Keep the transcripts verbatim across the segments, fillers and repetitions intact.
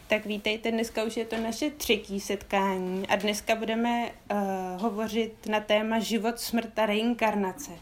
Tak vítejte, dneska už je to naše třetí setkání a dneska budeme uh, hovořit na téma život, smrt a reinkarnace,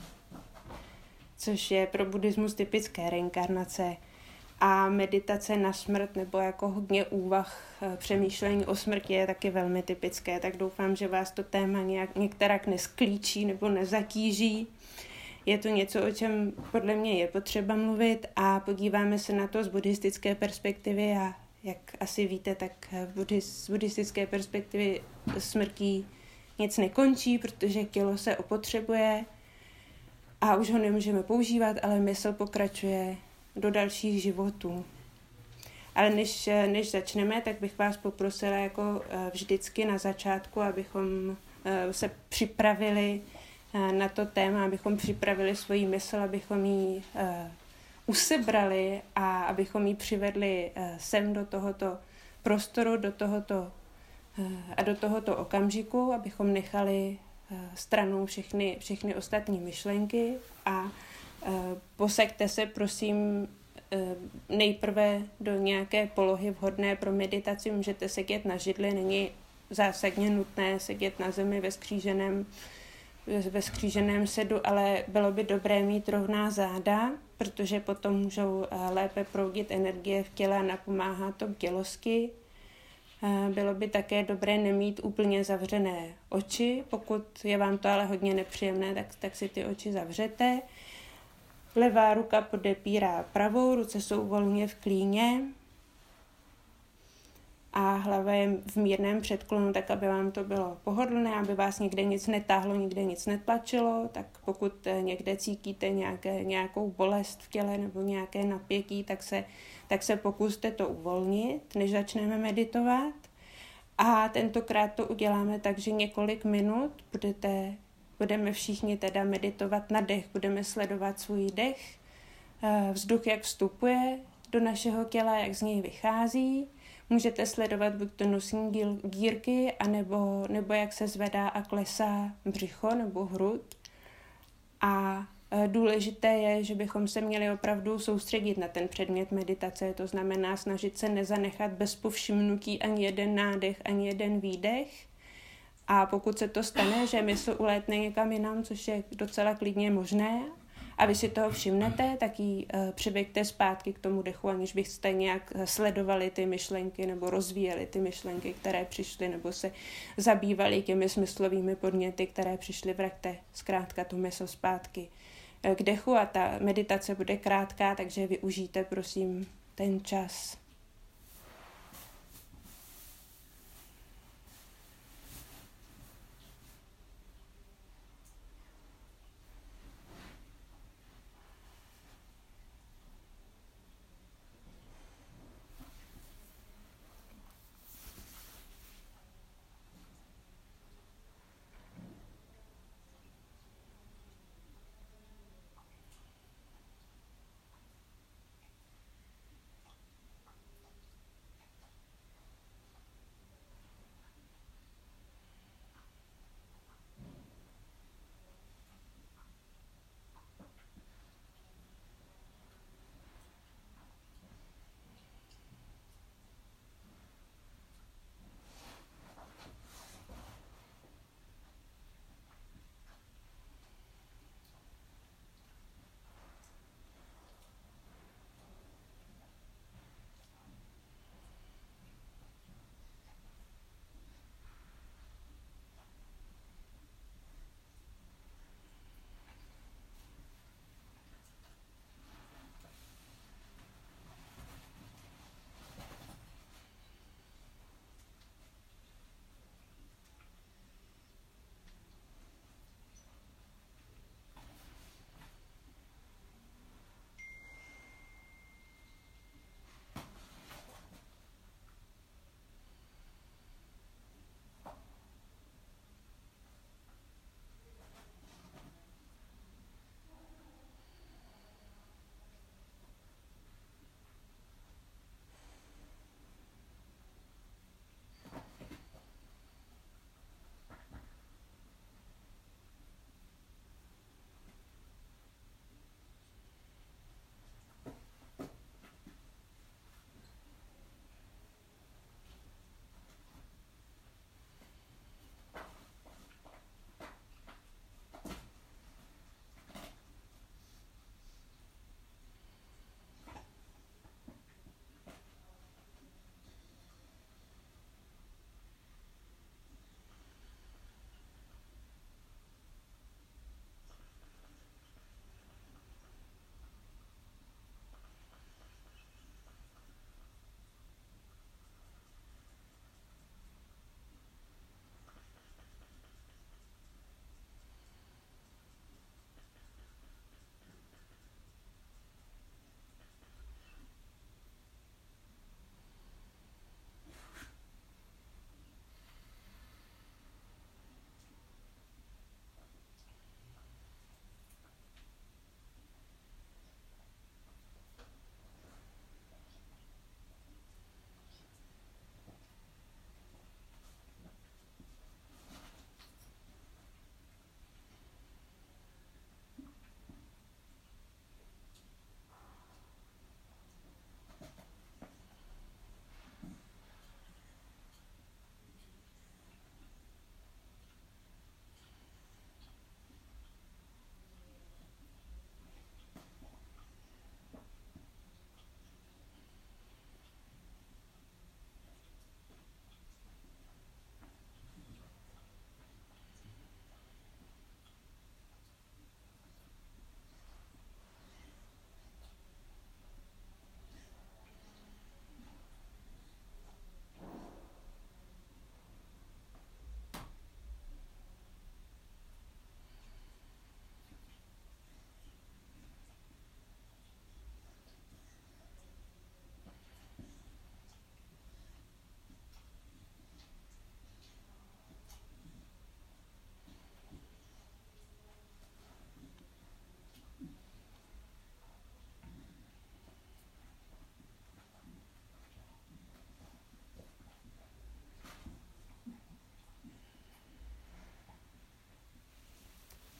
což je pro buddhismus typické reinkarnace a meditace na smrt nebo jako hodně úvah, uh, přemýšlení o smrti je taky velmi typické, tak doufám, že vás to téma nějak některak nesklíčí nebo nezatíží. Je to něco, o čem podle mě je potřeba mluvit a podíváme se na to z buddhistické perspektivy a jak asi víte, tak z buddhistické perspektivy smrtí nic nekončí, protože tělo se opotřebuje a už ho nemůžeme používat, ale mysl pokračuje do dalších životů. Ale než, než začneme, tak bych vás poprosila jako vždycky na začátku, abychom se připravili na to téma, abychom připravili svoji mysl, abychom ji usebrali a abychom ji přivedli sem do tohoto prostoru, do tohoto a do tohoto okamžiku, abychom nechali stranou všechny, všechny ostatní myšlenky a posaďte se prosím nejprve do nějaké polohy vhodné pro meditaci. Můžete sedět na židli, není zásadně nutné sedět na zemi ve skříženém ve skříženém sedu, ale bylo by dobré mít rovná záda, protože potom můžou lépe proudit energie v těle a napomáhá to tělosky. Bylo by také dobré nemít úplně zavřené oči, pokud je vám to ale hodně nepříjemné, tak, tak si ty oči zavřete. Levá ruka podepírá pravou, ruce jsou volně v klíně a hlava je v mírném předklonu, tak aby vám to bylo pohodlné, aby vás někde nic netáhlo, nikde nic netlačilo, tak pokud někde cítíte nějaké, nějakou bolest v těle nebo nějaké napětí, tak se, tak se pokuste to uvolnit, než začneme meditovat. A tentokrát to uděláme tak, že několik minut budete, budeme všichni teda meditovat na dech, budeme sledovat svůj dech, vzduch, jak vstupuje do našeho těla, jak z něj vychází. Můžete sledovat buď to nosní dírky, anebo, nebo jak se zvedá a klesá břicho nebo hrud. A důležité je, že bychom se měli opravdu soustředit na ten předmět meditace, to znamená snažit se nezanechat bez povšimnutí ani jeden nádech, ani jeden výdech. A pokud se to stane, že mysl ulétne někam jinam, což je docela klidně možné, a vy si toho všimnete, tak ji uh, přiveďte zpátky k tomu dechu, aniž byste nějak sledovali ty myšlenky nebo rozvíjeli ty myšlenky, které přišly, nebo se zabývali těmi smyslovými podněty, které přišly, vraťte zkrátka tu mysl zpátky k dechu a ta meditace bude krátká, takže využijte prosím ten čas.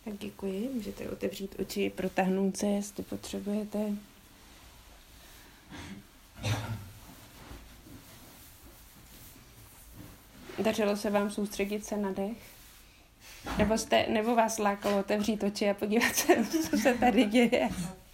Tak děkuji, můžete otevřít oči, protáhnout se, jestli potřebujete. Dařilo se vám soustředit se na dech? Nebo, jste, nebo vás lákalo otevřít oči a podívat se, co se tady děje?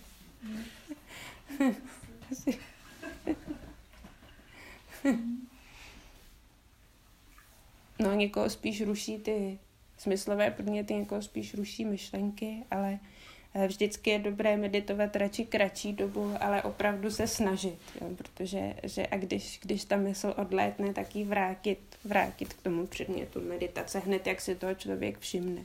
No, někoho spíš ruší ty smyslové podněty, někoho spíš ruší myšlenky, ale vždycky je dobré meditovat radši kratší dobu, ale opravdu se snažit, jo, protože že a když, když ta mysl odlétne, tak ji vrátit, vrátit k tomu předmětu meditace, hned jak si toho člověk všimne.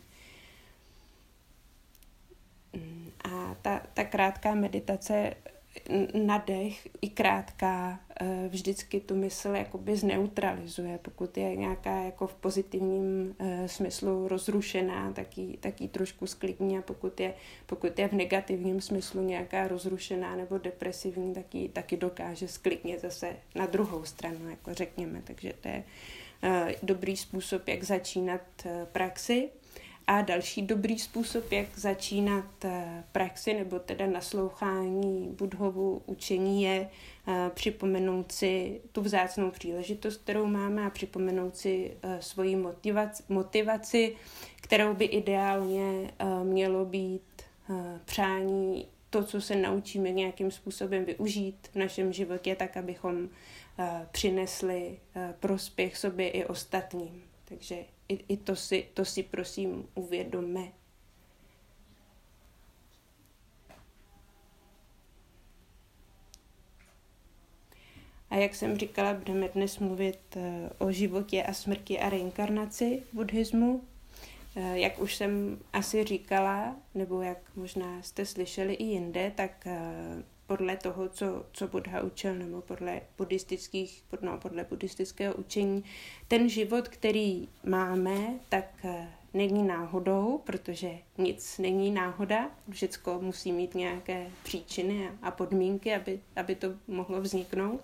A ta, ta krátká meditace na dech, i krátká, vždycky tu mysl jakoby zneutralizuje. Pokud je nějaká jako v pozitivním smyslu rozrušená, tak ji, tak ji trošku sklidní, a pokud je, pokud je v negativním smyslu nějaká rozrušená nebo depresivní, tak ji taky dokáže sklidnit zase na druhou stranu, jako řekněme. Takže to je dobrý způsob, jak začínat praxi. A další dobrý způsob, jak začínat praxi nebo teda naslouchání Buddhovu učení, je připomenout si tu vzácnou příležitost, kterou máme, a připomenout si svoji motivaci, motivaci, kterou by ideálně mělo být přání to, co se naučíme nějakým způsobem využít v našem životě, tak abychom přinesli prospěch sobě i ostatním. Takže i, i to, si, to si prosím uvědomme. A jak jsem říkala, budeme dnes mluvit o životě a smrti a reinkarnaci v buddhismu. Jak už jsem asi říkala, nebo jak možná jste slyšeli i jinde, tak podle toho, co, co Buddha učil, nebo podle, buddhistických, no, podle buddhistického učení, ten život, který máme, tak není náhodou, protože nic není náhoda. Všecko musí mít nějaké příčiny a podmínky, aby, aby to mohlo vzniknout.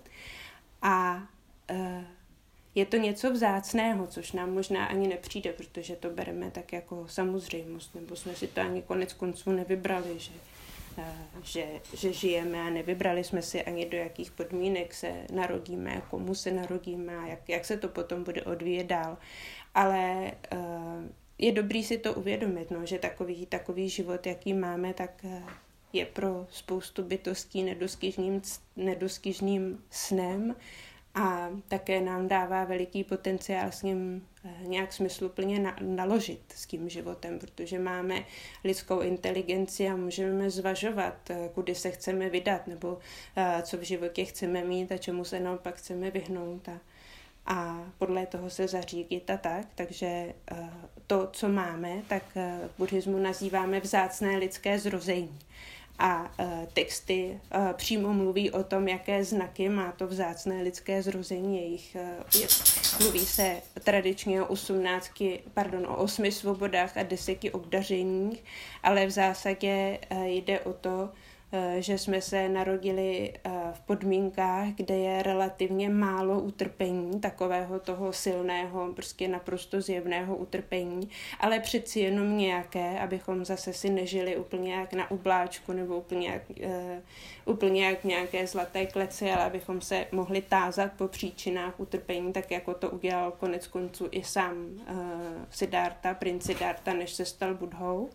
A e, je to něco vzácného, což nám možná ani nepřijde, protože to bereme tak jako samozřejmost, nebo jsme si to ani konec konců nevybrali, že Že, že žijeme a nevybrali jsme si ani do jakých podmínek se narodíme, komu se narodíme a jak, jak se to potom bude odvíjet dál. Ale uh, je dobrý si to uvědomit, no, že takový, takový život, jaký máme, tak je pro spoustu bytostí nedoskyžným, nedoskyžným snem a také nám dává veliký potenciál s ním nějak smysluplně na, naložit s tím životem, protože máme lidskou inteligenci a můžeme zvažovat, kudy se chceme vydat, nebo co v životě chceme mít a čemu se naopak chceme vyhnout. A, a podle toho se zařídit a tak. Takže to, co máme, tak v buddhismu nazýváme vzácné lidské zrození. A e, texty e, přímo mluví o tom, jaké znaky má to vzácné lidské zrození. Jejich, e, je, mluví se tradičně o osmnácti, pardon, o osmi svobodách a deseti obdařeních, ale v zásadě e, jde o to, e, že jsme se narodili e, v podmínkách, kde je relativně málo utrpení, takového toho silného, prostě naprosto zjevného utrpení, ale přeci jenom nějaké, abychom zase si nežili úplně jak na ubláčku nebo úplně jak, uh, úplně jak nějaké zlaté kleci, ale abychom se mohli tázat po příčinách utrpení, tak jako to udělal konec konců i sám uh, Siddhartha, princ Siddhartha, než se stal Buddhou.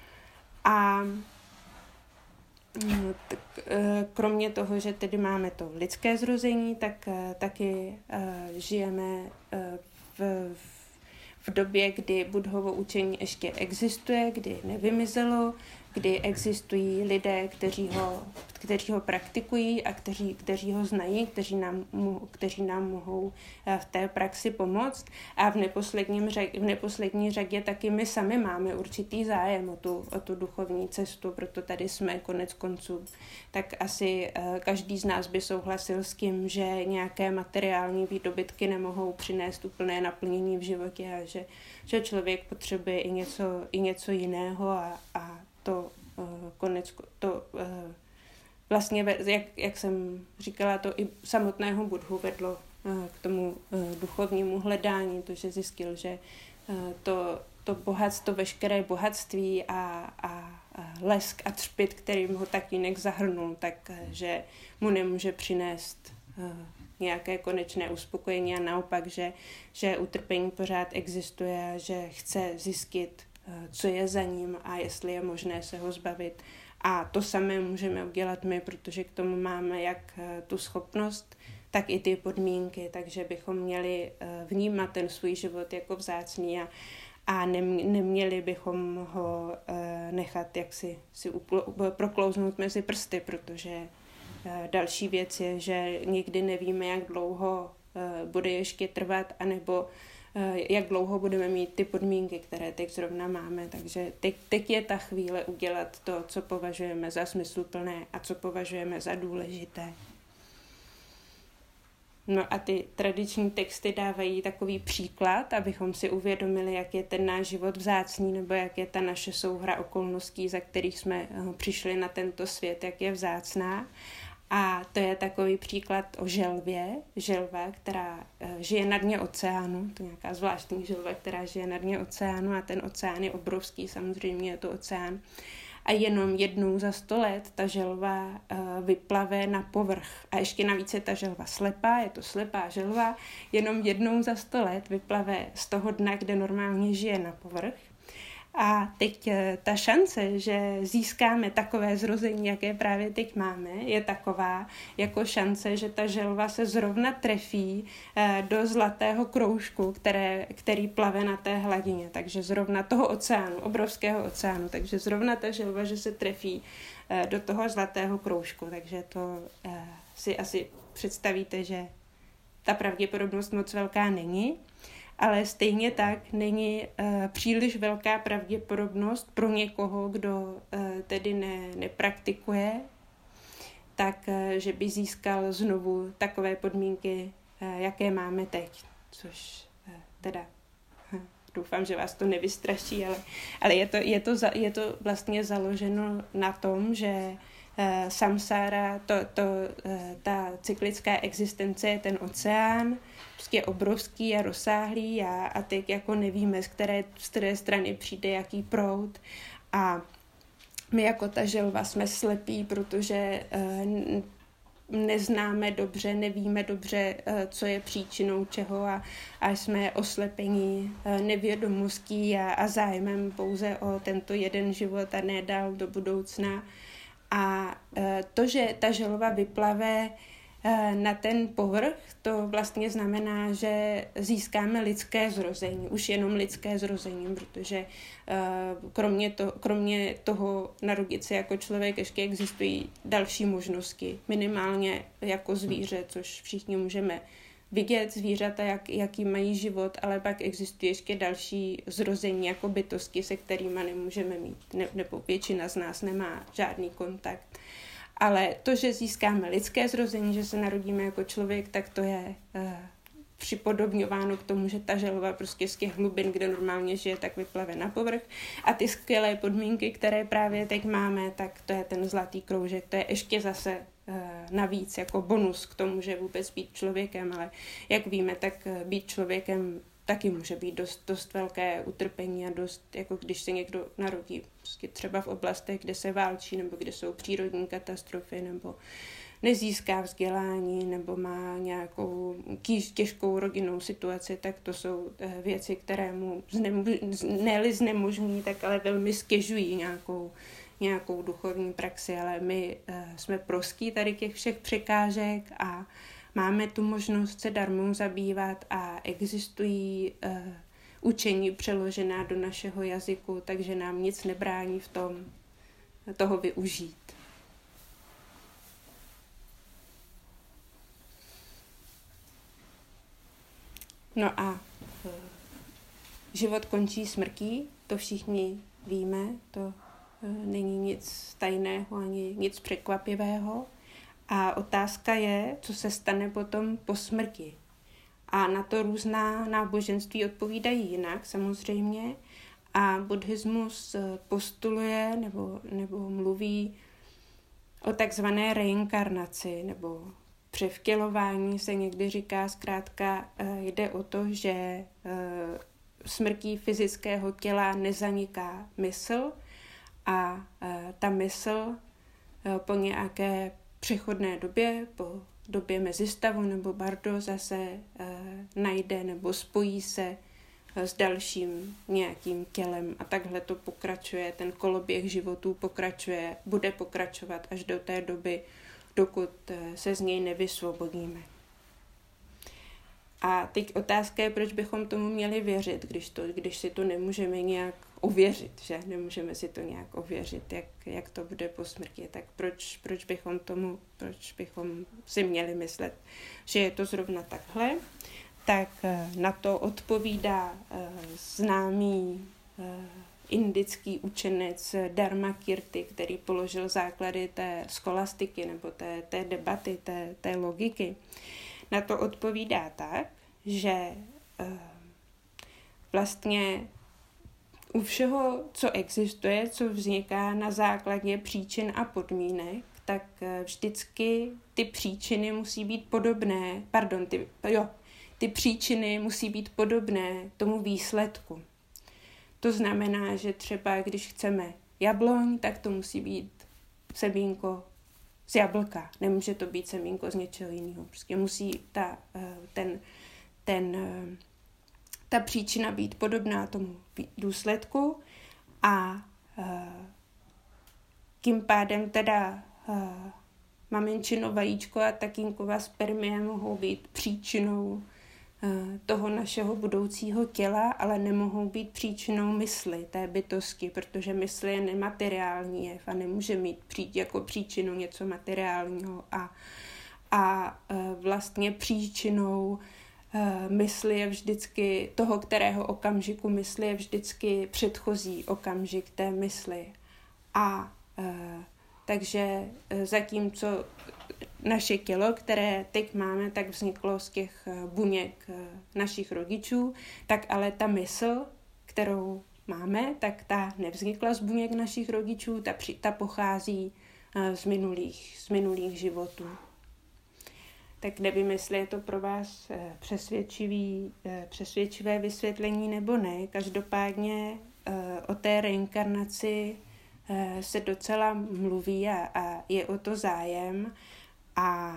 A tak, kromě toho, že tedy máme to lidské zrození, tak taky žijeme v, v době, kdy Buddhovo učení ještě existuje, kdy nevymizelo, kdy existují lidé, kteří ho, kteří ho praktikují a kteří, kteří ho znají, kteří nám, kteří nám mohou v té praxi pomoct. A v, neposledním, v neposlední řadě taky my sami máme určitý zájem o tu, o tu duchovní cestu, proto tady jsme konec konců. Tak asi každý z nás by souhlasil s tím, že nějaké materiální výdobytky nemohou přinést úplné naplnění v životě a že, že člověk potřebuje i něco, i něco jiného a, a to uh, konec, to uh, vlastně, jak, jak jsem říkala, to i samotného Buddhu vedlo uh, k tomu uh, duchovnímu hledání, to, že zjistil, že uh, to, to bohatstvo, veškeré bohatství a, a, a lesk a třpyt, kterým ho tatínek zahrnul, tak že mu nemůže přinést uh, nějaké konečné uspokojení a naopak, že, že utrpení pořád existuje a že chce zjistit, uh, co je za ním a jestli je možné se ho zbavit. A to samé můžeme udělat my, protože k tomu máme jak uh, tu schopnost, tak i ty podmínky, takže bychom měli uh, vnímat ten svůj život jako vzácný a A neměli bychom ho uh, nechat jaksi si upl- proklouznout mezi prsty, protože uh, další věc je, že nikdy nevíme, jak dlouho uh, bude ještě trvat, anebo uh, jak dlouho budeme mít ty podmínky, které teď zrovna máme. Takže teď, teď je ta chvíle udělat to, co považujeme za smysluplné a co považujeme za důležité. No a ty tradiční texty dávají takový příklad, abychom si uvědomili, jak je ten náš život vzácný, nebo jak je ta naše souhra okolností, za kterých jsme přišli na tento svět, jak je vzácná. A to je takový příklad o želvě, želva, která žije na dně oceánu, to je nějaká zvláštní želva, která žije na dně oceánu a ten oceán je obrovský, samozřejmě je to oceán. A jenom jednou za sto let ta želva uh, vyplave na povrch. A ještě navíc je ta želva slepá, je to slepá želva, jenom jednou za sto let vyplave z toho dna, kde normálně žije, na povrch. A teď ta šance, že získáme takové zrození, jaké právě teď máme, je taková jako šance, že ta želva se zrovna trefí do zlatého kroužku, které, který plave na té hladině. Takže zrovna toho oceánu, obrovského oceánu. Takže zrovna ta želva, že se trefí do toho zlatého kroužku. Takže to si asi představíte, že ta pravděpodobnost moc velká není. Ale stejně tak není uh, příliš velká pravděpodobnost pro někoho, kdo uh, tedy ne, nepraktikuje, tak uh, že by získal znovu takové podmínky, uh, jaké máme teď. Což uh, teda uh, doufám, že vás to nevystraší, ale, ale je, to, je, to za, je to vlastně založeno na tom, že uh, samsára, to, to, uh, ta cyklická existence je ten oceán, prostě obrovský a rozsáhlý a, a teď jako nevíme, z které, z které strany přijde jaký proud. A my jako ta želva jsme slepí, protože uh, neznáme dobře, nevíme dobře, uh, co je příčinou čeho a, a jsme oslepení uh, nevědomostí a, a zájmem pouze o tento jeden život a ne dál do budoucna. A uh, to, že ta želva vyplave na ten povrch, to vlastně znamená, že získáme lidské zrození, už jenom lidské zrození, protože kromě, to, kromě toho narodit se jako člověk ještě existují další možnosti, minimálně jako zvíře, což všichni můžeme vidět, zvířata, jak, jaký mají život, ale pak existuje ještě další zrození jako bytosti, se kterými nemůžeme mít, ne, nebo většina z nás nemá žádný kontakt. Ale to, že získáme lidské zrození, že se narodíme jako člověk, tak to je uh, připodobňováno k tomu, že ta želva prostě z těch hlubin, kde normálně žije, tak vyplave na povrch. A ty skvělé podmínky, které právě teď máme, tak to je ten zlatý kroužek. To je ještě zase uh, navíc jako bonus k tomu, že vůbec být člověkem. Ale jak víme, tak uh, být člověkem taky může být dost, dost velké utrpení a dost, jako když se někdo narodí prostě třeba v oblastech, kde se válčí, nebo kde jsou přírodní katastrofy, nebo nezíská vzdělání, nebo má nějakou kýž, těžkou rodinnou situaci, tak to jsou věci, které mu znemo- ne-li znemožní, tak ale velmi stěžují nějakou, nějakou duchovní praxi, ale my uh, jsme prostí tady těch všech překážek a máme tu možnost se darmou zabývat a existují uh, učení přeložená do našeho jazyku, takže nám nic nebrání v tom toho využít. No a uh, život končí smrtí, to všichni víme, to uh, není nic tajného ani nic překvapivého. A otázka je, co se stane potom po smrti. A na to různá náboženství odpovídají jinak samozřejmě. A buddhismus postuluje nebo, nebo mluví o takzvané reinkarnaci nebo převtělování se někdy říká. Zkrátka jde o to, že smrtí fyzického těla nezaniká mysl a ta mysl po nějaké přechodné době, po době mezistavu nebo bardo zase najde nebo spojí se s dalším nějakým tělem a takhle to pokračuje, ten koloběh životů pokračuje, bude pokračovat až do té doby, dokud se z něj nevysvobodíme. A teď otázka je, proč bychom tomu měli věřit, když, to, když si to nemůžeme nějak ověřit, že? Nemůžeme si to nějak ověřit, jak, jak to bude po smrti. Tak proč, proč bychom tomu, proč bychom si měli myslet, že je to zrovna takhle? Tak na to odpovídá známý indický učenec Dharmakirti, který položil základy té scholastiky nebo té, té debaty, té, té logiky. Na to odpovídá tak, že vlastně u všeho, co existuje, co vzniká na základě příčin a podmínek, tak vždycky ty příčiny musí být podobné, pardon, ty, jo, ty příčiny musí být podobné tomu výsledku. To znamená, že třeba když chceme jabloň, tak to musí být semínko z jablka. Nemůže to být semínko z něčeho jiného. Prostě musí ta, ten, ten, ta příčina být podobná tomu důsledku a tím pádem teda maminčino vajíčko a tatínkova spermie mohou být příčinou toho našeho budoucího těla, ale nemohou být příčinou mysli, té bytosti, protože mysl je nemateriální jev a nemůže mít přijít jako příčinu něco materiálního a, a vlastně příčinou mysli je vždycky, toho kterého okamžiku mysli je vždycky předchozí okamžik té mysli. A takže zatímco naše tělo, které teď máme, tak vzniklo z těch buněk našich rodičů, tak ale ta mysl, kterou máme, tak ta nevznikla z buněk našich rodičů, ta, při, ta pochází z minulých, z minulých životů. Tak nevím, jestli je to pro vás přesvědčivý, přesvědčivé vysvětlení nebo ne. Každopádně o té reinkarnaci se docela mluví a, a je o to zájem. A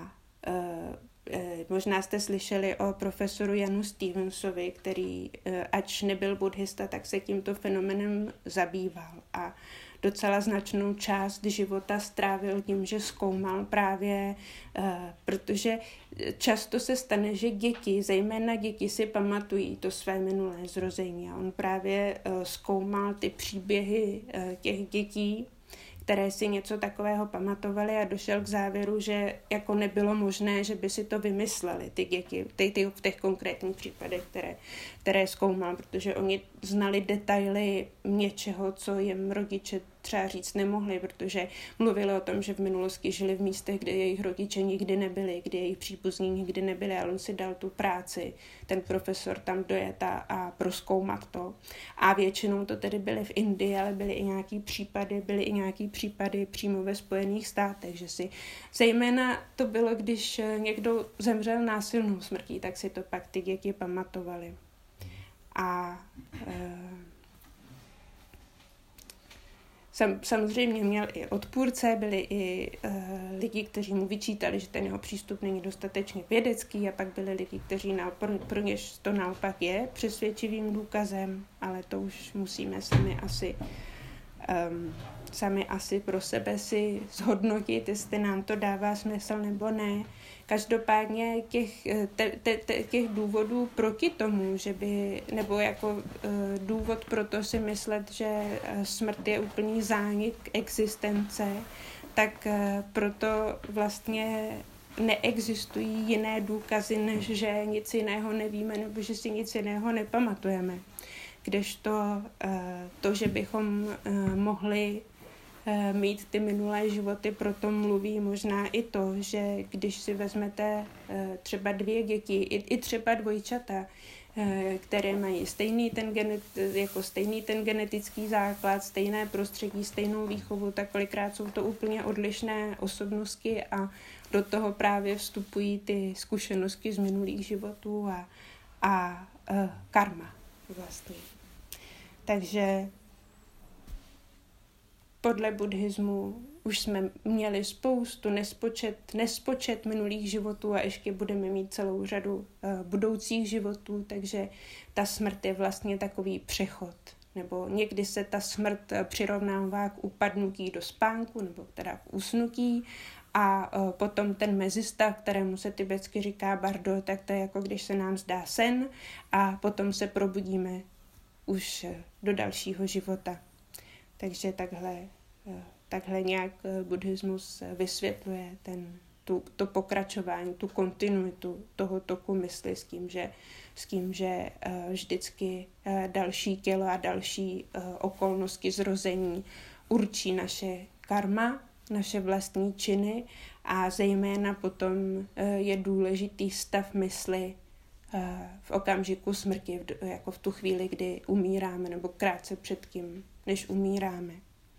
e, možná jste slyšeli o profesoru Janu Stevensovi, který, e, ač nebyl buddhista, tak se tímto fenomenem zabýval a docela značnou část života strávil tím, že zkoumal právě, e, protože často se stane, že děti, zejména děti, si pamatují to své minulé zrození a on právě e, zkoumal ty příběhy e, těch dětí, které si něco takového pamatovali a došel k závěru, že jako nebylo možné, že by si to vymysleli ty děti ty, ty, v těch konkrétních případech, které, které zkoumal, protože oni znali detaily něčeho, co jim rodiče třeba říct nemohli, protože mluvili o tom, že v minulosti žili v místech, kde jejich rodiče nikdy nebyli, kde jejich příbuzní nikdy nebyli, ale on si dal tu práci, ten profesor tam dojet a, a prozkoumat to. A většinou to tedy byly v Indii, ale byly i nějaký případy, byly i nějaký případy přímo ve Spojených státech, že si zejména to bylo, když někdo zemřel násilnou smrtí, tak si to pak ty děti pamatovali. A e, Sam, samozřejmě měl i odpůrce, byli i uh, lidi, kteří mu vyčítali, že ten jeho přístup není dostatečně vědecký a pak byli lidi, kteří na, pro, pro něž to naopak je přesvědčivým důkazem, ale to už musíme sami asi, um, sami asi pro sebe si zhodnotit, jestli nám to dává smysl nebo ne. Každopádně těch, te, te, te, těch důvodů proti tomu, že by, nebo jako uh, důvod pro to si myslet, že smrt je úplný zánik existence, tak uh, proto vlastně neexistují jiné důkazy, než že nic jiného nevíme nebo že si nic jiného nepamatujeme. Kdežto uh, to, že bychom uh, mohli mít ty minulé životy, proto mluví možná i to, že když si vezmete třeba dvě děti, i třeba dvojčata, které mají stejný ten, genet, jako stejný ten genetický základ, stejné prostředí, stejnou výchovu, tak kolikrát jsou to úplně odlišné osobnosti a do toho právě vstupují ty zkušenosti z minulých životů a, a, a karma. vlastně. Takže podle buddhismu už jsme měli spoustu, nespočet, nespočet minulých životů a ještě budeme mít celou řadu uh, budoucích životů, takže ta smrt je vlastně takový přechod. Nebo někdy se ta smrt přirovnává k upadnutí do spánku, nebo teda k usnutí, a uh, potom ten mezistav, kterému se tibetsky říká bardo, tak to je jako když se nám zdá sen a potom se probudíme už uh, do dalšího života. Takže takhle, takhle nějak buddhismus vysvětluje ten, tu, to pokračování, tu kontinuitu toho toku mysli s tím, že, s tím, že vždycky další tělo a další okolnosti zrození určí naše karma, naše vlastní činy a zejména potom je důležitý stav mysli v okamžiku smrti, jako v tu chvíli, kdy umíráme nebo krátce předtím, než umíráme.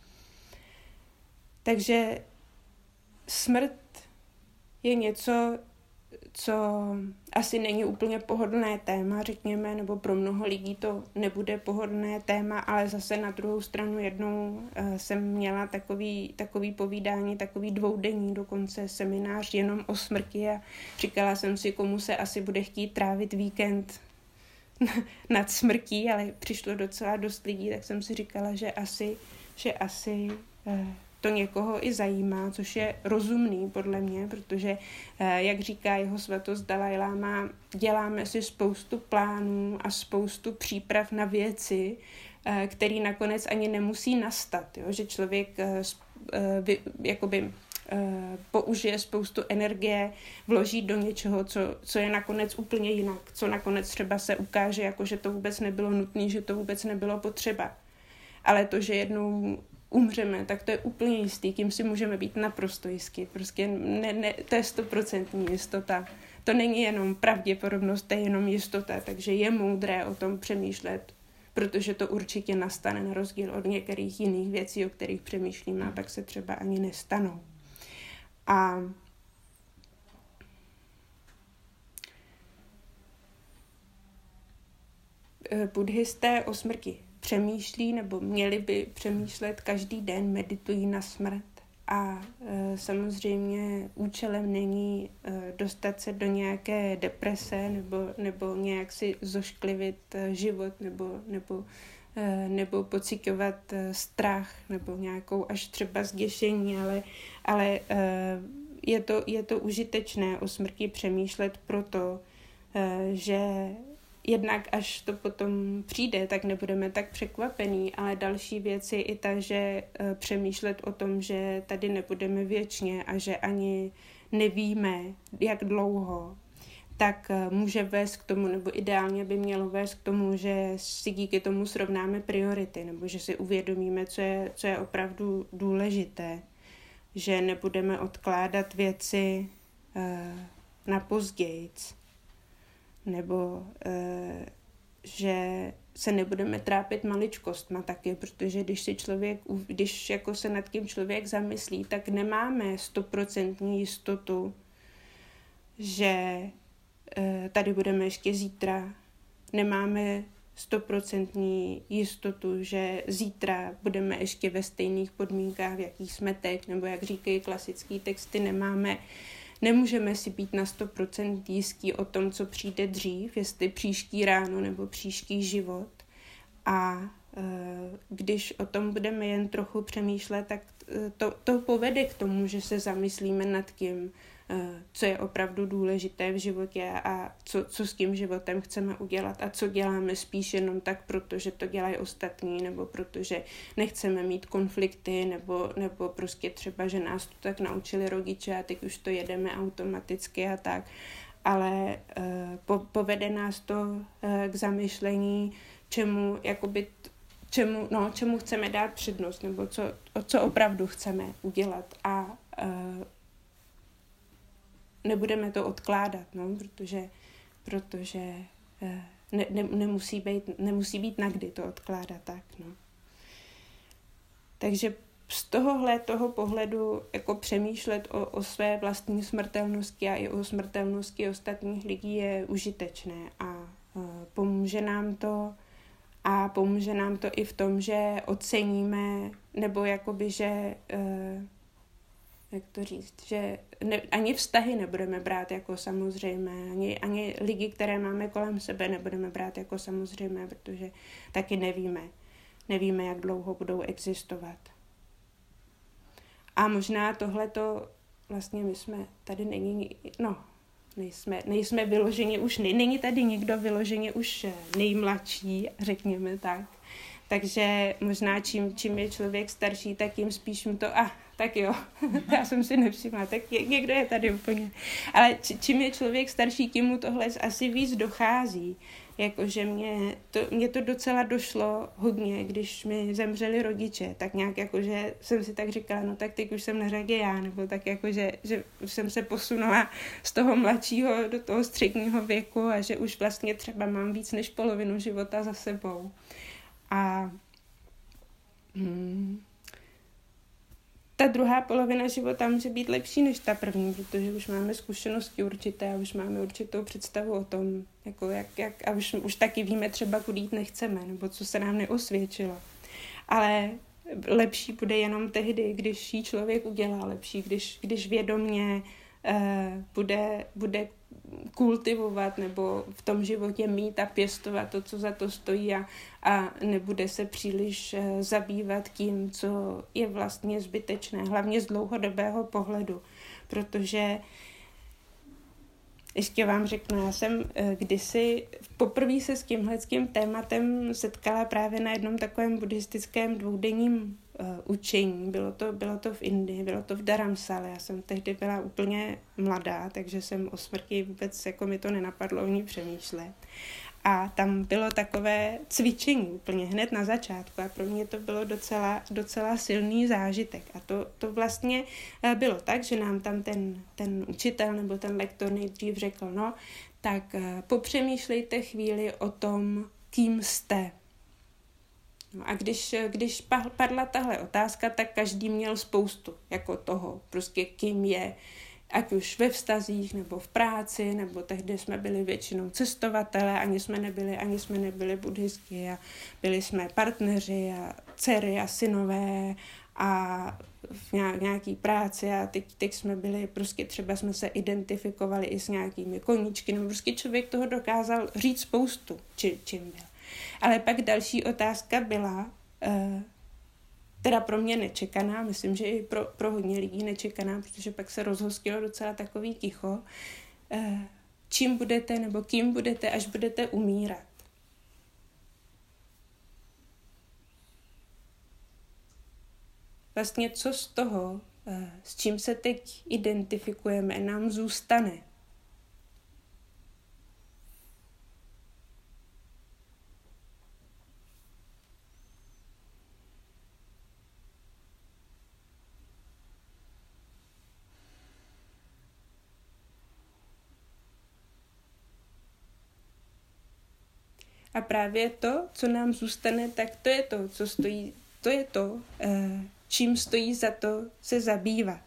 Takže smrt je něco, co asi není úplně pohodlné téma, řekněme, nebo pro mnoho lidí to nebude pohodlné téma, ale zase na druhou stranu jednou jsem měla takový, takový povídání, takový dvoudenní dokonce seminář jenom o smrti a říkala jsem si, komu se asi bude chtít trávit víkend nad smrtí, ale přišlo docela dost lidí, tak jsem si říkala, že asi, že asi to někoho i zajímá, což je rozumný podle mě, protože, jak říká jeho svatost Dalaj Lama, děláme si spoustu plánů a spoustu příprav na věci, které nakonec ani nemusí nastat, jo? Že člověk vy, jakoby použije spoustu energie, vloží do něčeho, co, co je nakonec úplně jinak, co nakonec třeba se ukáže, jako že to vůbec nebylo nutné, že to vůbec nebylo potřeba. Ale to, že jednou umřeme, tak to je úplně jistý, tím si můžeme být naprosto jistí. Prostě ne, ne, to je stoprocentní jistota. To není jenom pravděpodobnost, to je jenom jistota, takže je moudré o tom přemýšlet, protože to určitě nastane na rozdíl od některých jiných věcí, o kterých přemýšlíme a pak se třeba ani nestanou. A buddhisté o smrti přemýšlí nebo měli by přemýšlet každý den, meditují na smrt a e, samozřejmě účelem není e, dostat se do nějaké deprese nebo, nebo nějak si zošklivit e, život nebo, nebo, e, nebo pociťovat e, strach nebo nějakou až třeba zděšení, ale, ale e, je, to, je to užitečné o smrti přemýšlet proto, e, že jednak až to potom přijde, tak nebudeme tak překvapení, ale další věc je i ta, že uh, přemýšlet o tom, že tady nebudeme věčně a že ani nevíme, jak dlouho, tak uh, může vést k tomu, nebo ideálně by mělo vést k tomu, že si díky tomu srovnáme priority, nebo že si uvědomíme, co je, co je opravdu důležité, že nebudeme odkládat věci uh, na pozdějc, nebo e, že se nebudeme trápit maličkostma taky, protože když si člověk, když jako se nad tím člověk zamyslí, tak nemáme stoprocentní jistotu, že e, tady budeme ještě zítra. Nemáme stoprocentní jistotu, že zítra budeme ještě ve stejných podmínkách, v jakých jsme teď, nebo jak říkají klasické texty, nemáme Nemůžeme si být na sto procent jistí o tom, co přijde dřív, jestli příští ráno nebo příští život. A e, když o tom budeme jen trochu přemýšlet, tak to, to povede k tomu, že se zamyslíme nad tím, e, co je opravdu důležité v životě a co, co s tím životem chceme udělat a co děláme spíš jenom tak, protože to dělají ostatní, nebo protože nechceme mít konflikty, nebo, nebo prostě třeba, že nás to tak naučili rodiče a teď už to jedeme automaticky a tak. Ale e, po, povede nás to e, k zamyšlení, čemu, jakoby, čemu, no, čemu chceme dát přednost, nebo co, co opravdu chceme udělat a e, nebudeme to odkládat, no, protože, protože e, ne, ne, nemusí být, nemusí být nakdy to odkládat, tak, no. Takže z tohohle toho pohledu jako přemýšlet o, o své vlastní smrtelnosti a i o smrtelnosti ostatních lidí je užitečné a e, pomůže nám to A pomůže nám to i v tom, že oceníme, nebo jakoby, že, uh, jak to říct, že ne, ani vztahy nebudeme brát jako samozřejmé, ani, ani lidi, které máme kolem sebe, nebudeme brát jako samozřejmé, protože taky nevíme. Nevíme, jak dlouho budou existovat. A možná tohleto, vlastně my jsme, tady není, no, nejsme, nejsme vyloženě už, ne, není tady nikdo vyloženě už nejmladší, řekněme tak. Takže možná čím, čím je člověk starší, tak tím spíš mu to, a ah, tak jo, já jsem si nevšimla, tak je, někdo je tady úplně. Ale či, čím je člověk starší, tím mu tohle asi víc dochází. Jakože mě to, mě to docela došlo hodně, když mi zemřeli rodiče, tak nějak jakože jsem si tak říkala, no tak teď už jsem na řadě já, nebo tak jakože, že už jsem se posunula z toho mladšího do toho středního věku a že už vlastně třeba mám víc než polovinu života za sebou. A hmm, ta druhá polovina života může být lepší než ta první, protože už máme zkušenosti určité a už máme určitou představu o tom, jako jak, jak, a už, už taky víme třeba, kudy jít nechceme, nebo co se nám neosvědčilo. Ale lepší bude jenom tehdy, když ji člověk udělá lepší, když, když vědomě eh, bude, bude kultivovat nebo v tom životě mít a pěstovat to, co za to stojí a, a nebude se příliš uh, zabývat tím, co je vlastně zbytečné, hlavně z dlouhodobého pohledu, protože ještě vám řeknu, já jsem uh, kdysi poprvé se s tímhleckým tématem setkala právě na jednom takovém buddhistickém dvoudenním uh, učení. Bylo to, bylo to v Indii, bylo to v Dharamsale. Já jsem tehdy byla úplně mladá, takže jsem o smrti vůbec, jako mi to nenapadlo o ní přemýšlet. A tam bylo takové cvičení úplně hned na začátku a pro mě to bylo docela, docela silný zážitek. A to, to vlastně bylo tak, že nám tam ten, ten učitel nebo ten lektor nejdřív řekl, no, tak popřemýšlejte chvíli o tom, kým jste. No a když, když padla tahle otázka, tak každý měl spoustu jako toho, prostě kým je, ať už ve vztazích, nebo v práci, nebo tehdy jsme byli většinou cestovatelé, ani jsme nebyli, ani jsme nebyli buddhisti a byli jsme partneři a dcery a synové a v nějaký práci a teď, teď jsme byli, prostě třeba jsme se identifikovali i s nějakými koníčky, nebo prostě člověk toho dokázal říct spoustu, či, čím byl. Ale pak další otázka byla, uh, teda pro mě nečekaná, myslím, že i pro, pro hodně lidí nečekaná, protože pak se rozhostilo docela takový ticho, uh, čím budete nebo kým budete, až budete umírat. Vlastně co z toho, uh, s čím se teď identifikujeme, nám zůstane. A právě to, co nám zůstane, tak to je to, co stojí, to je to, čím stojí za to se zabývat.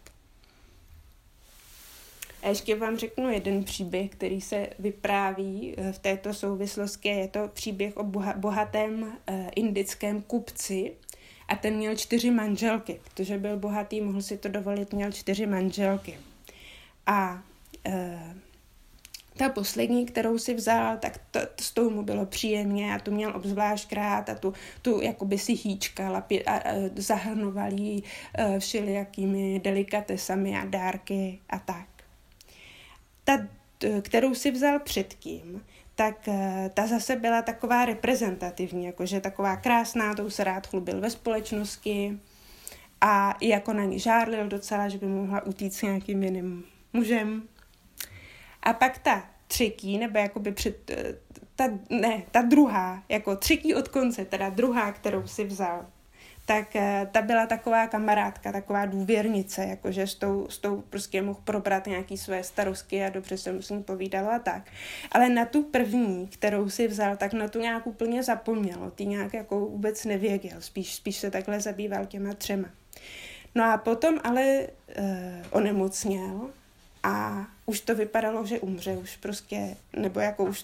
A ještě vám řeknu jeden příběh, který se vypráví v této souvislosti. Je to příběh o bohatém indickém kupci a ten měl čtyři manželky, protože byl bohatý, mohl si to dovolit, měl čtyři manželky. A ta poslední, kterou si vzal, tak to, to s tou mu bylo příjemně a tu měl obzvlášť krát a tu, tu jakoby si hýčkal a, a, a zahrnoval jí uh, všelijakými delikatesami a dárky a tak. Ta, t, kterou si vzal předtím, tak uh, ta zase byla taková reprezentativní, jakože taková krásná, tou se rád chlubil ve společnosti a i jako na ní žárlil docela, že by mohla utíct s nějakým jiným mužem. A pak ta třetí, nebo jakoby před, ta, ne, ta druhá, jako třetí od konce, teda druhá, kterou si vzal, tak ta byla taková kamarádka, taková důvěrnice, jakože s tou, s tou prostě mohl probrat nějaký své starosti a dobře se mu s ní povídalo a tak. Ale na tu první, kterou si vzal, tak na tu nějak úplně zapomněl, ty nějak jako vůbec nevěděl, spíš, spíš se takhle zabýval těma třema. No a potom ale uh, onemocněl, a už to vypadalo, že umře, už prostě, nebo jako už to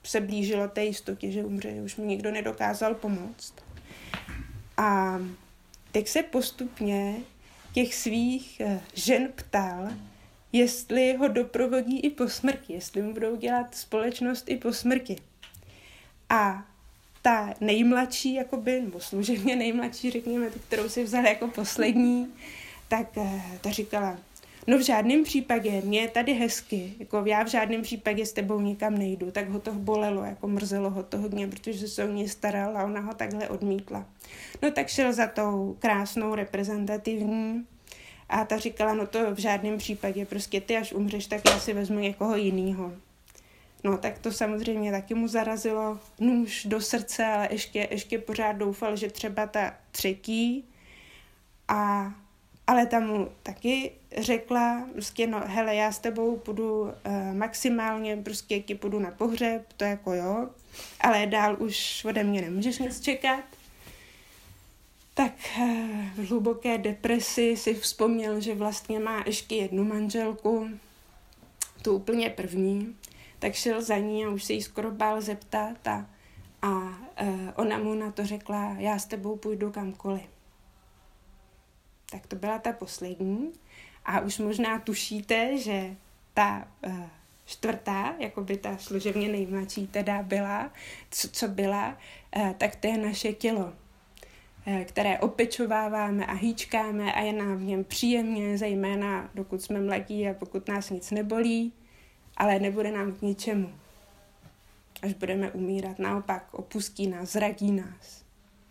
se blížilo té jistotě, že umře, že už mu nikdo nedokázal pomoct. A tak se postupně těch svých žen ptal, jestli ho doprovodí i po smrti, jestli mu budou dělat společnost i po smrti. A ta nejmladší, jakoby, nebo služebně nejmladší, řekněme, kterou si vzal jako poslední, tak ta říkala, no v žádném případě, mě je tady hezky, jako já v žádném případě s tebou nikam nejdu, tak ho to bolelo, jako mrzelo ho to hodně, protože se o něj staral a ona ho takhle odmítla. No tak šel za tou krásnou reprezentativní a ta říkala, no to v žádném případě, prostě ty až umřeš, tak já si vezmu někoho jinýho. No tak to samozřejmě taky mu zarazilo nůž do srdce, ale ještě, ještě pořád doufal, že třeba ta třetí, a, ale tam mu taky řekla, prostě no hele, já s tebou půjdu uh, maximálně, prostě ti půjdu na pohřeb, to jako jo, ale dál už ode mě nemůžeš nic čekat. Tak uh, v hluboké depresi si vzpomněl, že vlastně má ještě jednu manželku, tu úplně první, tak šel za ní a už se jí skoro bál zeptat a, a uh, ona mu na to řekla, já s tebou půjdu kamkoliv. Tak to byla ta poslední a už možná tušíte, že ta uh, čtvrtá, jako by ta služebně nejmladší teda byla, co, co byla, uh, tak to je naše tělo, uh, které opečováváme a hýčkáme a je nám v něm příjemně, zejména dokud jsme mladí a pokud nás nic nebolí, ale nebude nám k ničemu. Až budeme umírat, naopak opustí nás, zradí nás.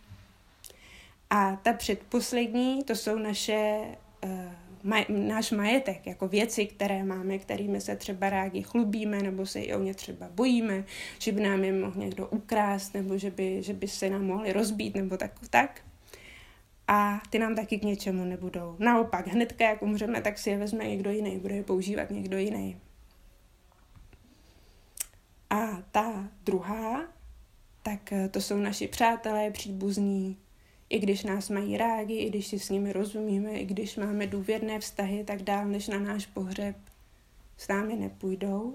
A ta předposlední, to jsou naše, uh, maj, náš majetek, jako věci, které máme, kterými se třeba rádi chlubíme, nebo se i o ně třeba bojíme, že by nám je mohl někdo ukrást, nebo že by, že by se nám mohli rozbít, nebo tak, tak. A ty nám taky k něčemu nebudou. Naopak, hnedka jak umřeme, tak si je vezme někdo jiný, bude je používat někdo jiný. A ta druhá, tak to jsou naši přátelé, příbuzní, i když nás mají rádi, i když si s nimi rozumíme, i když máme důvěrné vztahy, tak dál než na náš pohřeb s námi nepůjdou.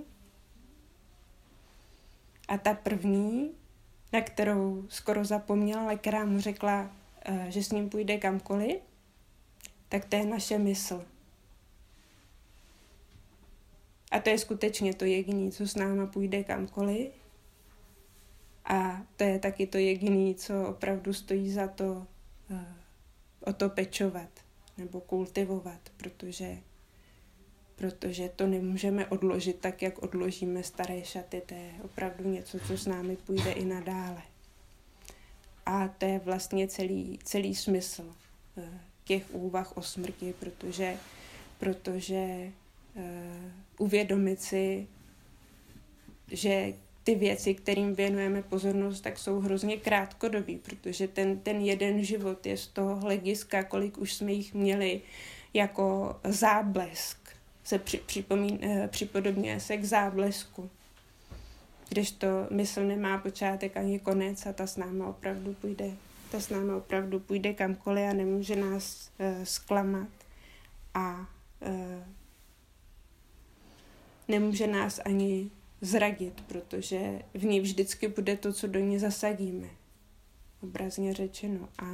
A ta první, na kterou skoro zapomněla, ale která mu řekla, že s ním půjde kamkoliv, tak to je naše mysl. A to je skutečně to jediné, co s náma půjde kamkoliv. A to je taky to jediné, co opravdu stojí za to uh, o to pečovat nebo kultivovat, protože, protože to nemůžeme odložit tak, jak odložíme staré šaty. To je opravdu něco, co s námi půjde i nadále. A to je vlastně celý, celý smysl uh, těch úvah o smrti, protože, protože uh, uvědomit si, že ty věci, kterým věnujeme pozornost, tak jsou hrozně krátkodobý, protože ten, ten jeden život je z toho hlediska, kolik už jsme jich měli jako záblesk. Se při, připomín, připodobňuje se k záblesku. Kdežto mysl nemá počátek ani konec a ta s náma opravdu půjde, ta s náma opravdu půjde kamkoliv a nemůže nás uh, zklamat a uh, nemůže nás ani zradit, protože v ní vždycky bude to, co do ní zasadíme. Obrazně řečeno. A,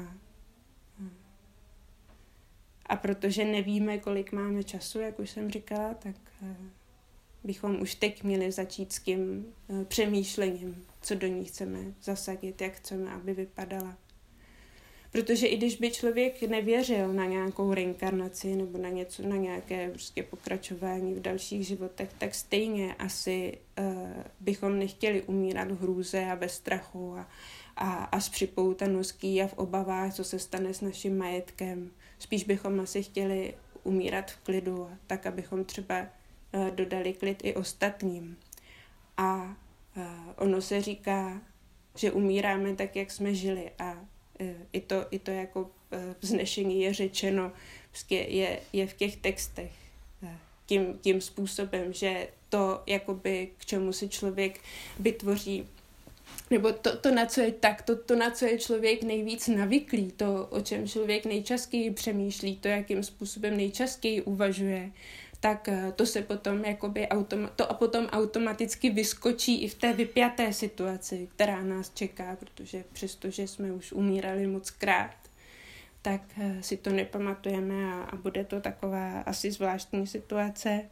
a protože nevíme, kolik máme času, jak už jsem říkala, tak bychom už teď měli začít s tím přemýšlením, co do ní chceme zasadit, jak chceme, aby vypadala. Protože i když by člověk nevěřil na nějakou reinkarnaci nebo na něco, na nějaké prostě pokračování v dalších životech, tak stejně asi uh, bychom nechtěli umírat v hrůze a ve strachu a, a, a s připoutaností a v obavách, co se stane s naším majetkem. Spíš bychom asi chtěli umírat v klidu, tak abychom třeba uh, dodali klid i ostatním. A uh, ono se říká, že umíráme tak, jak jsme žili a I to, i to jako vznešení je řečeno, je, je v těch textech tím, tím způsobem, že to, jakoby, k čemu si člověk vytvoří, nebo to, to, na co je tak, to, to, na co je člověk nejvíc navyklý, to, o čem člověk nejčastěji přemýšlí, to, jakým způsobem nejčastěji uvažuje, tak to se potom jakoby autom- to a potom automaticky vyskočí i v té vypjaté situaci, která nás čeká, protože přestože jsme už umírali moc krát, tak si to nepamatujeme a, a bude to taková asi zvláštní situace.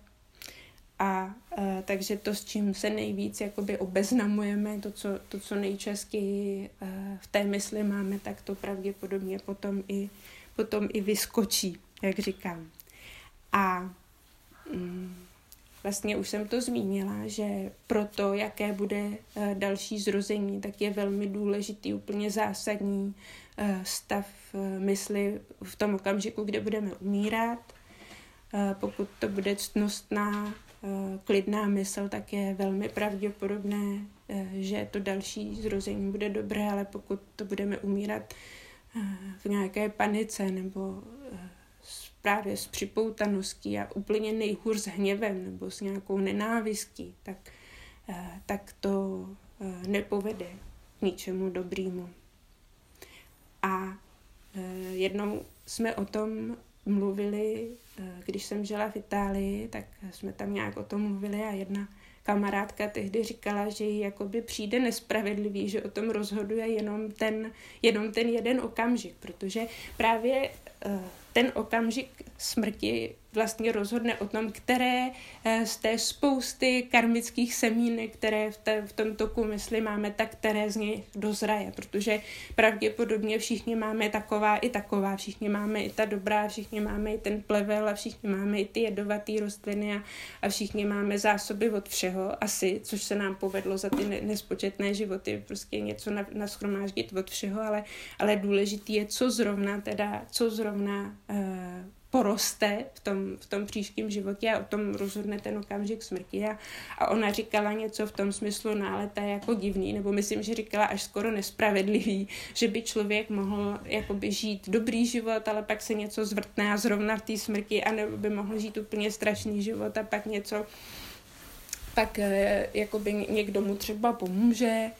A e, takže to, s čím se nejvíc jakoby obeznamujeme, to co, to, co nejčastěji e, v té mysli máme, tak to pravděpodobně potom i, potom i vyskočí, jak říkám. A mm, vlastně už jsem to zmínila, že pro to, jaké bude e, další zrození, tak je velmi důležitý, úplně zásadní e, stav e, mysli v tom okamžiku, kde budeme umírat. E, pokud to bude ctnostná, klidná mysl, tak je velmi pravděpodobné, že to další zrození bude dobré, ale pokud to budeme umírat v nějaké panice nebo právě s připoutaností a úplně nejhůř s hněvem nebo s nějakou nenávistí, tak, tak to nepovede k ničemu dobrému. A jednou jsme o tom mluvili, když jsem žila v Itálii, tak jsme tam nějak o tom mluvili a jedna kamarádka tehdy říkala, že jí jakoby přijde nespravedlivý, že o tom rozhoduje jenom ten, jenom ten jeden okamžik, protože právě ten okamžik smrti vlastně rozhodne o tom, které z té spousty karmických semínek, které v, té, v tom toku mysli máme, tak které z nich dozraje, protože pravděpodobně všichni máme taková i taková, všichni máme i ta dobrá, všichni máme i ten plevel a všichni máme i ty jedovatý rostliny a, a všichni máme zásoby od všeho asi, což se nám povedlo za ty nespočetné životy, prostě něco nashromáždit od všeho, ale, ale důležitý je, co zrovna teda, co zrovna uh, poroste v tom, v tom příštím životě a o tom rozhodne ten okamžik smrti. A, a ona říkala něco v tom smyslu, no ale to je jako divný, nebo myslím, že říkala až skoro nespravedlivý, že by člověk mohl jakoby žít dobrý život, ale pak se něco zvrtne a zrovna v té smrti, anebo by mohl žít úplně strašný život a pak něco, pak jakoby někdo mu třeba pomůže,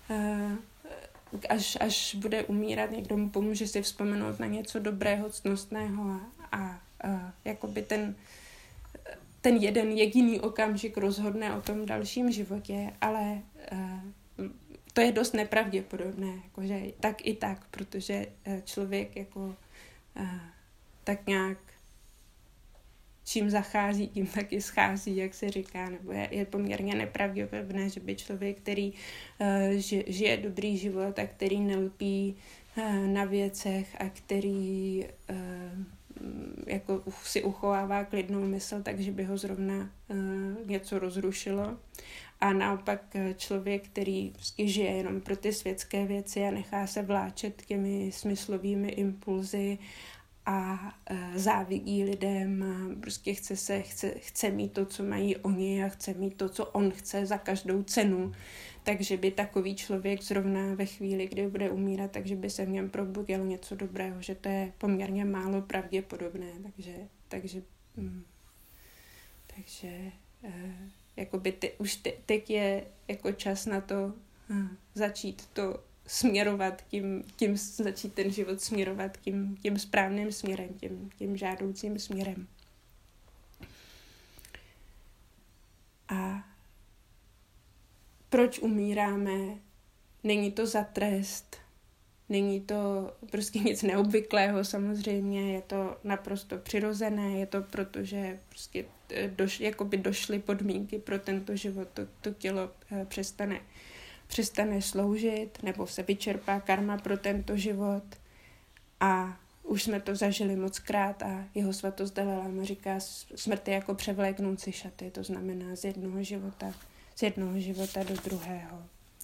až, až bude umírat, někdo mu pomůže si vzpomenout na něco dobrého, ctnostného a, a, a jakoby ten, ten jeden jediný okamžik rozhodne o tom dalším životě, ale a, to je dost nepravděpodobné, jakože tak i tak, protože člověk jako a, tak nějak čím zachází, tím taky schází, jak se říká, nebo je, je poměrně nepravděpodobné, že by člověk, který uh, ži, žije dobrý život a který nelpí uh, na věcech a který uh, jako si uchovává klidnou mysl, takže by ho zrovna uh, něco rozrušilo. A naopak člověk, který prostě žije jenom pro ty světské věci a nechá se vláčet těmi smyslovými impulzy a e, závidí lidem a prostě chce, se, chce, chce mít to, co mají oni a chce mít to, co on chce za každou cenu. Takže by takový člověk zrovna ve chvíli, kdy bude umírat, takže by se v něm probudilo něco dobrého, že to je poměrně málo pravděpodobné. Takže, takže, hm, takže e, jakoby ty, už te, teď je jako čas na to hm, začít to směrovat tím, tím začít ten život směrovat tím, tím správným směrem, tím, tím žádoucím směrem. A proč umíráme? Není to za trest, není to prostě nic neobvyklého samozřejmě, je to naprosto přirozené, je to proto, že prostě doš, jakoby došly podmínky pro tento život, to, to tělo přestane přestane sloužit, nebo se vyčerpá karma pro tento život. A už jsme to zažili moc krát a jeho svatost Dalai Lama říká, smrt je jako převléknout si šaty, to znamená z jednoho života, z jednoho života do druhého.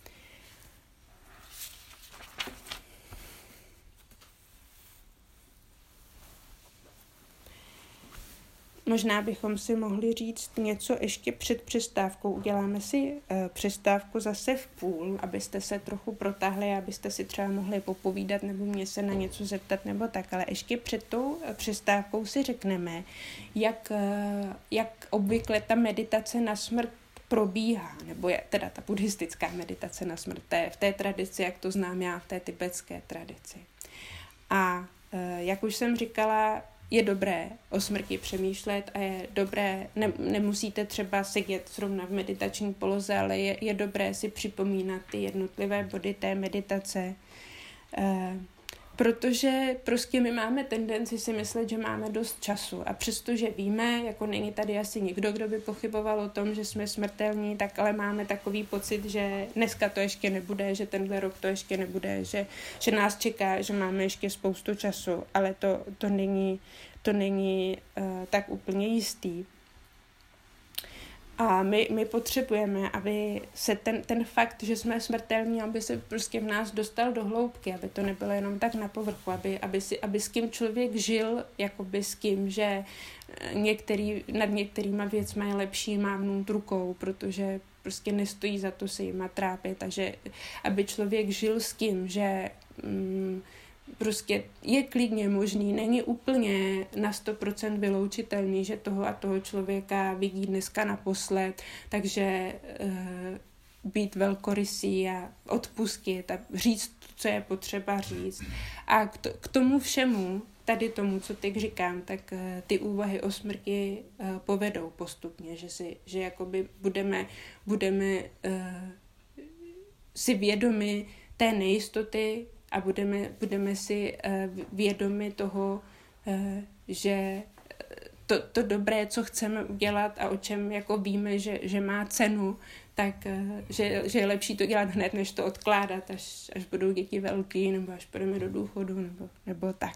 Možná bychom si mohli říct něco ještě před přestávkou. Uděláme si uh, přestávku zase v půl, abyste se trochu protáhli, abyste si třeba mohli popovídat nebo mě se na něco zeptat nebo tak. Ale ještě před tou přestávkou si řekneme, jak, uh, jak obvykle ta meditace na smrt probíhá, nebo je teda ta buddhistická meditace na smrt, té, v té tradici, jak to znám já, v té tibetské tradici. A uh, jak už jsem říkala, je dobré o smrti přemýšlet a je dobré, ne, nemusíte třeba sedět zrovna v meditační poloze, ale je, je dobré si připomínat ty jednotlivé body té meditace. Eh, protože prostě my máme tendenci si myslet, že máme dost času a přestože víme, jako není tady asi nikdo, kdo by pochyboval o tom, že jsme smrtelní, tak ale máme takový pocit, že dneska to ještě nebude, že tenhle rok to ještě nebude, že, že nás čeká, že máme ještě spoustu času, ale to, to není, to není uh, tak úplně jistý. A my, my potřebujeme, aby se ten, ten fakt, že jsme smrtelní, aby se prostě v nás dostal do hloubky, aby to nebylo jenom tak na povrchu, aby, aby, si, aby s kým člověk žil, jakoby s kým, že některý, nad některýma věcma je lepší mávnout rukou, protože prostě nestojí za to se jima trápit. Takže aby člověk žil s tím, že mm, prostě je klidně možný, není úplně na sto procent vyloučitelný, že toho a toho člověka vidí dneska naposled, takže e, být velkorysý a odpustit a říct, co je potřeba říct. A k, to, k tomu všemu, tady tomu, co teď říkám, tak e, ty úvahy o smrti e, povedou postupně, že, si, že jakoby budeme, budeme e, si vědomi té nejistoty, a budeme, budeme si uh, vědomi toho, uh, že to, to dobré, co chceme udělat a o čem jako víme, že, že má cenu, tak uh, že, že je lepší to dělat hned, než to odkládat, až, až budou děti velký, nebo až půjdeme do důchodu, nebo, nebo tak.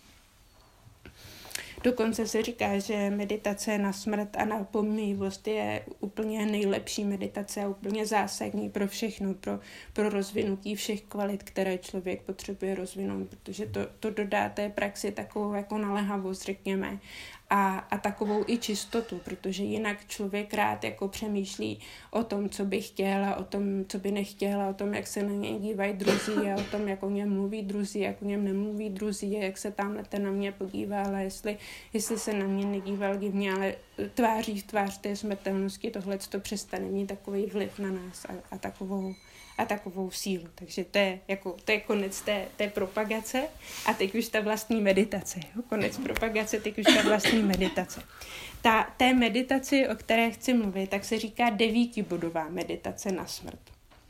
Dokonce se říká, že meditace na smrt a na pomývost je úplně nejlepší meditace a úplně zásadní pro všechno, pro, pro rozvinutí všech kvalit, které člověk potřebuje rozvinout, protože to, to dodá té praxi takovou jako naléhavost, řekněme, a, a takovou i čistotu, protože jinak člověk rád jako přemýšlí o tom, co by chtěl a o tom, co by nechtěl a o tom, jak se na něj dívají druzí a o tom, jak o něm mluví druzí, jak o něm nemluví druzí a jak se tamhle ten na mě podívá, ale jestli, jestli se na mě nedíval divně, ale tváří v tvář té smrtelnosti, tohle to přestane mít takový vliv na nás a, a takovou a takovou sílu. Takže to je, jako, to je konec té, té propagace a teď už ta vlastní meditace. Jo? Konec propagace, teď už ta vlastní meditace. Ta, té meditaci, o které chci mluvit, tak se říká devítibodová meditace na smrt.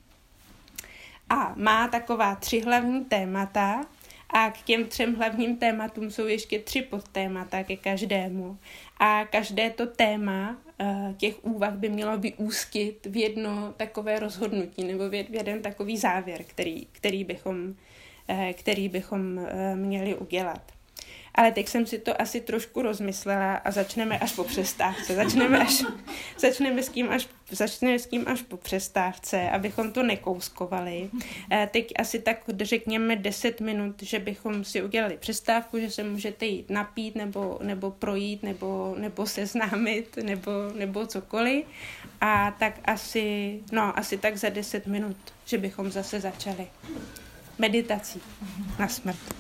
A má taková tři hlavní témata a k těm třem hlavním tématům jsou ještě tři podtémata ke každému. A každé to téma těch úvah by mělo vyústit v jedno takové rozhodnutí nebo v jeden takový závěr, který, který, bychom, který bychom měli udělat. Ale teď jsem si to asi trošku rozmyslela a začneme až po přestávce. Začneme, až, začneme, s, kým až, začneme s kým až po přestávce, abychom to nekouskovali. Teď asi tak řekněme deset minut, že bychom si udělali přestávku, že se můžete jít napít nebo, nebo projít nebo, nebo seznámit nebo, nebo cokoliv. A tak asi, no, asi tak za deset minut, že bychom zase začali meditací na smrt.